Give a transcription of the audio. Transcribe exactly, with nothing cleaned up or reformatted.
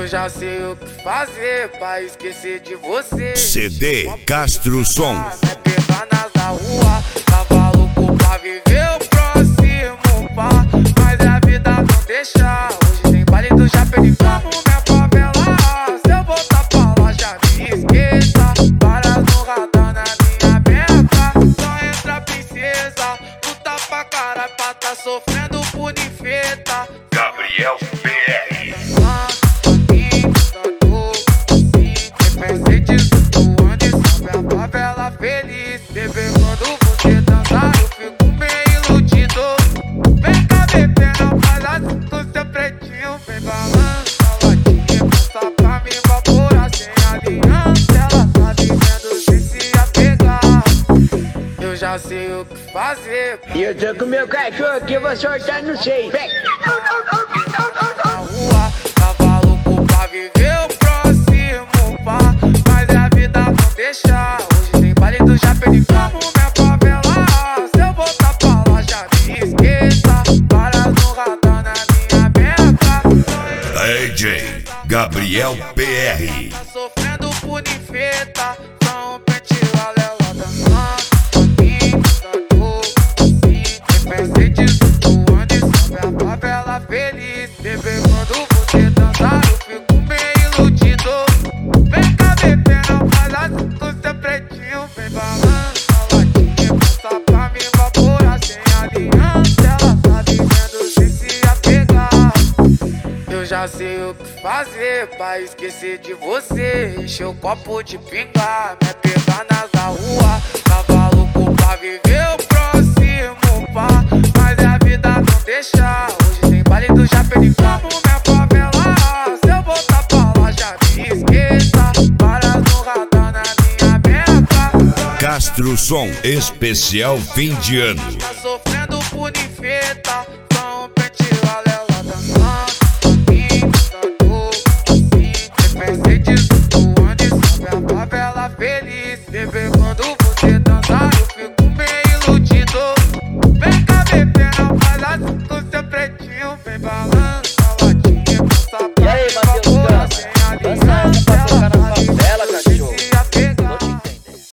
Eu já sei o que fazer pra esquecer de você. C D Castro Som. É pegar nas da rua, tava louco pra viver o próximo par, mas a vida não deixa. Hoje tem baile do Japeri, como minha favela. Se eu voltar pra lá já me esqueça. Para no radar na minha meta, só entra princesa. Luta pra caralho pra tá sofrendo por infeta. Gabriel P R. Feliz, bebê, quando você dançar eu fico meio iludido. Vem cá, bebê, não faz assim com seu pretinho. Vem balança a latinha, passa pra mim evaporar sem aliança. Ela tá vivendo sem se apegar. Eu já sei o que fazer. E eu tô com meu cachorro aqui, eu vou soltar no seio. Vem! Na rua, tava louco pra viver o próximo par, mas a vida não deixa. Baile do Japeri, como minha favela. Se eu voltar pra lá já me esqueça. Para no radar na minha meta. D J Gabriel P R. Tá sofrendo por infeta. Só um pente ela dançando. Aqui, tanto assim. Pensei disso onde sobe a favela feliz. Bebê, quando você dançar eu fico meio iludido. Vem cá, bebê, não faz assim com seu pretinho. Vem balança a latinha, passa pra mim evaporar sem aliança. Ela tá vivendo sem se apegar. Eu já sei o que fazer pra esquecer de você. Encher o copo de pingar, me pegar nas da rua. Tava louco pra viver o próximo par, mas a vida não deixa. Hoje tem baile do Japeri, como minha favela. Se eu voltar pra lá já me esqueça. Para no radar na minha meta. Castro Som Especial Fim de Ano. Tá sofrendo por infeta. Só um pente ela